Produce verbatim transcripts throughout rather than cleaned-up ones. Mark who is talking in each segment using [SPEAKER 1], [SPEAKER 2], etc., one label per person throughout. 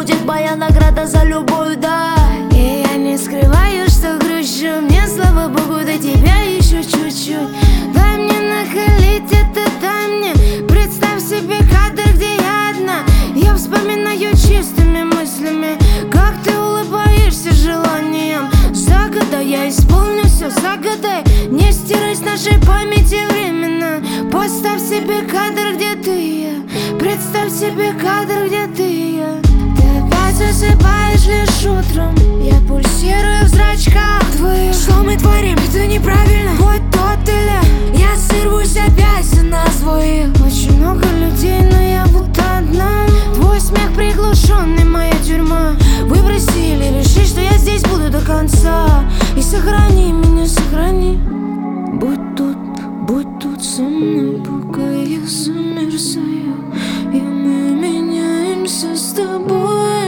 [SPEAKER 1] будет моя награда за любовь, да. И я не скрываю, что грущу. Мне, слава богу, до тебя еще чуть-чуть. Дай мне накалить это, дай мне. Представь себе кадр, где я одна. Я вспоминаю чистыми мыслями, как ты улыбаешься желанием. Загадай, я исполню все, загадай. Не стирай с нашей памяти временно. Поставь себе кадр, где ты и я. Представь себе кадр, где ты и я. Ты опять засыпаешь лишь утром. Я пульсирую в зрачках твоих. Что мы творим? Это неправильно. Вот тот или я сорвусь опять на своих. Очень много людей, но я вот одна. Твой смех приглушенный, моя тюрьма. Выброси или реши, что я здесь буду до конца. И сохрани меня, сохрани. Будь тут, будь тут со мной, пока я замерзаю. И мы меняемся с тобой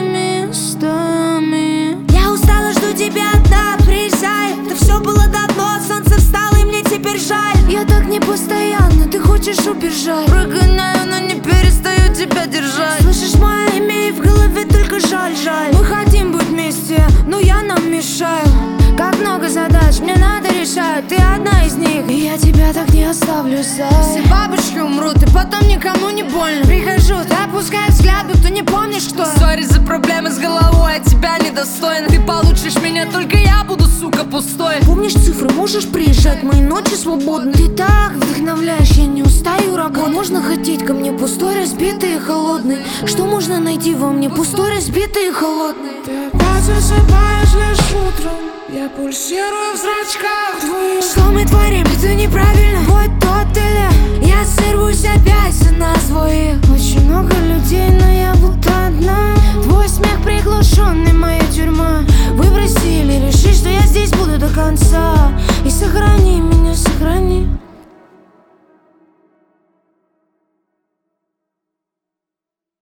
[SPEAKER 1] местами. Я устала, жду тебя одна, приезжай. Это все было давно, солнце встало и мне теперь жаль. Я так не постоянно, ты хочешь убежать. Прогоняю, но не перестаю тебя держать. Слышишь мое имя и в голове только жаль, жаль. Мы хотим быть вместе, но я нам мешаю. Как много задач мне надо решать, ты одна из них, и я тебя так не оставлю, Зай. Все бабушки умрут, и потом никому не больно. Прихожу, ты опускаешь взгляд, будто не помнишь, что.
[SPEAKER 2] Сори за проблемы с головой, от тебя недостойна. Ты получишь меня, только я буду, сука, пустой.
[SPEAKER 1] Помнишь цифры, можешь приезжать, мои ночи свободны. Ты так вдохновляешь, я не устаю работать. Как можно хотеть ко мне пустой, разбитый и холодный? Что можно найти во мне пустой, разбитый и холодный?
[SPEAKER 3] Ты опять засыпаешь лишь утром. Я пульсирую в зрачках твоих.
[SPEAKER 1] Что мы творим? Это неправильно. Вот тот или я сорвусь опять на своих. Очень много людей, но я вот одна. Твой смех приглушенный, моя тюрьма. Выброси или реши, что я здесь буду до конца. И сохрани